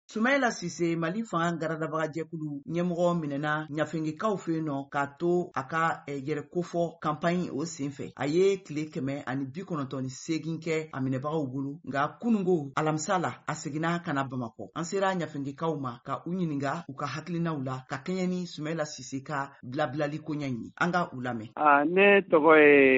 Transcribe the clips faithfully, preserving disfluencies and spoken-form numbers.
Soumaïla Cissé Mali fanga garadabaga jɛkulu ɲɛmɔgɔ minɛna ɲafengikaw fɛ yen nɔ k'a to a ka yɛrɛ kofɔ campagne o senfɛ. A ye tile kɛmɛ ani bi kɔnɔntɔn ni seegin kɛ a minɛbagaw bolo nka kunungo alamisa la a seginna ka na Bamakɔ. An sera ɲafengikaw ma ka u ɲininka u ka hakilinaw la ka kɛɲɛ ni Soumaïla Cissé ka bilabilali ko ɲɛ ɲini. An ka u lamɛn. Ah, ne tɔgɔ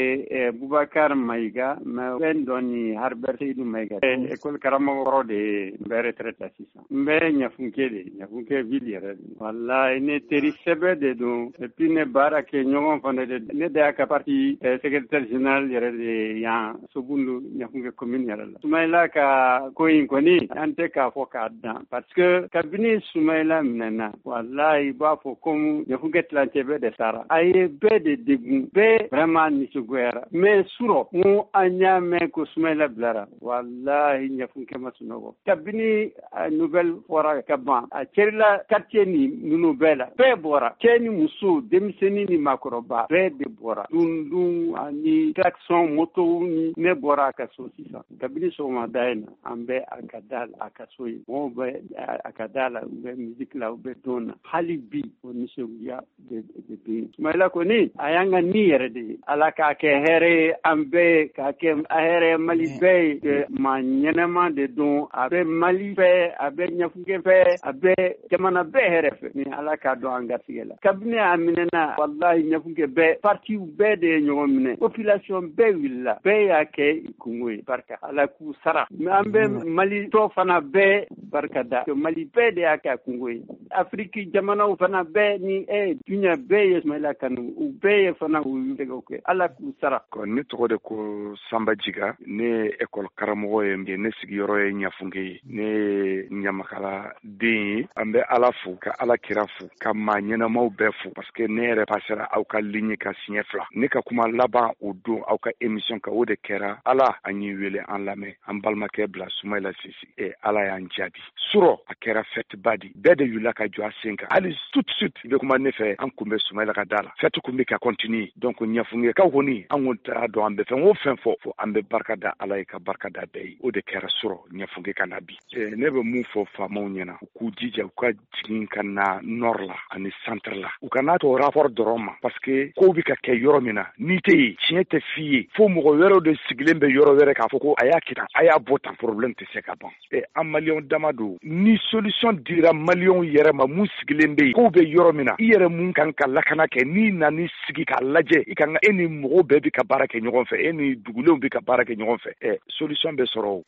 ye Bubakar Mayiga mais fɛn dɔ ni Harbert Seydou Mayiga. École karamɔgɔ de n bɛ retraite sisan. N bɛ Ɲafunke de Ɲafunke ville yɛrɛ de. Wallahi ne teri sɛbɛ de don et puis ne baara kɛ ɲɔgɔn fana de ne de y'a ka parti secrétaire général yɛrɛ de yan Sobundu Ɲafunke commune yɛrɛ la. Soumaïla ka ko in kɔni an tɛ k'a fɔ k'a dan parce que kabini Soumaïla minɛna wallahi i b'a fɔ comme Ɲafunke tilancɛ bɛɛ de sara. A ye bɛɛ de degun bɛɛ vraiment nisɔngoyara mais surɔ n an y'a mɛn ko Soumaïla bilara wallahi Ɲafunke ma sunɔgɔ. Kabini nouvelle fɔra ka ban a cɛrila quartier ni ninnu bɛɛ la bɛɛ bɔra cɛ ni muso denmisɛnnin ni makɔrɔba bɛɛ de bɔra dundun ani klaxon moto ni ne bɔra a ka so sisan kabini sɔgɔmada in na an bɛ a ka da la a ka so ye mɔgɔw bɛ a ka da la u bɛ musique la u bɛ don na hali bi o nisɔndiya de bɛ Soumaïla kɔni a y'an ka ni yɛrɛ de ye ala k'a kɛ hɛrɛ ye an bɛɛ k'a kɛ hɛrɛ Mali bɛɛ ye maa ɲɛnɛma de don a bɛ Mali fɛ a bɛ Ɲafunke fɛ a bɛ jamana bɛɛ hɛrɛ fɛ ni ala k'a dɔn an garisɛgɛ la kabini a minɛna wallahi Ɲafunke bɛɛ parti bɛɛ de ye ɲɔgɔn minɛ population bɛɛ wulila bɛɛ y'a kɛ kungo ye barika ala k'u sara mais an bɛ Mali tɔ fana bɛɛ barika da Mali bɛɛ de y'a kɛ kungo ye Afrique jamanaw fana bɛɛ ni ɛ duɲa bɛɛ ye Soumaïla kanu u bɛɛ ye fana u tɛgɛw kɛ ala k'u sara. Ne tɔgɔ de ko Samba Jiga ne ye école karamɔgɔ ye ne sigiyɔrɔ ye Ɲafunke ye ne ye Ɲamakala den ye an bɛ ala fo ka ala kira fo ka maa ɲɛnamaw bɛɛ fo parce que ne yɛrɛ passera aw ka ligne ka siɲɛ fila ne ka kuma laban o don aw ka émission kan o de kɛra ala an y'i wele an lamɛn an balimakɛ bila Soumaïla Cissé e ala y'an jaabi surɔ a kɛra fête ba di bɛɛ de wulila ka jɔ a sen kan hali tout de suite i bɛ kuma ne fɛ an kun bɛ Soumaïla ka da la fête kun bɛ ka continuer donc Ɲafungekaw kɔni an kun t'a dɔn an bɛ fɛn o fɛn fɔ fo an bɛ barika da ala ye ka barika da bɛɛ ye o de kɛra surɔ Ɲafunke ka na bi ne bɛ mun fɔ faamaw ɲɛna u k'u jija u ka jigin ka na nord la ani centre la u kana to rapport dɔrɔn ma parce que kow bɛ ka kɛ yɔrɔ min na n'i tɛ yen tiɲɛ tɛ f'i ye fo mɔgɔ wɛrɛw de sigilen bɛ yɔrɔ wɛrɛ k'a fɔ ko a y'a kɛ tan a y'a bɔ tan problème tɛ se ka ban ɛ an maliyɛnw dama don ni solution dira maliyɛnw yɛrɛ ma mun sigilen bɛ yen kow bɛ yɔrɔ min na i yɛrɛ mun kan ka lakana kɛ n'i nani sigi k'a lajɛ i kan ka e ni mɔgɔw bɛɛ bɛ ka baara kɛ ɲɔgɔn fɛ e ni dugulenw bɛ ka baara kɛ ɲɔgɔn fɛ ɛ solution bɛ sɔrɔ o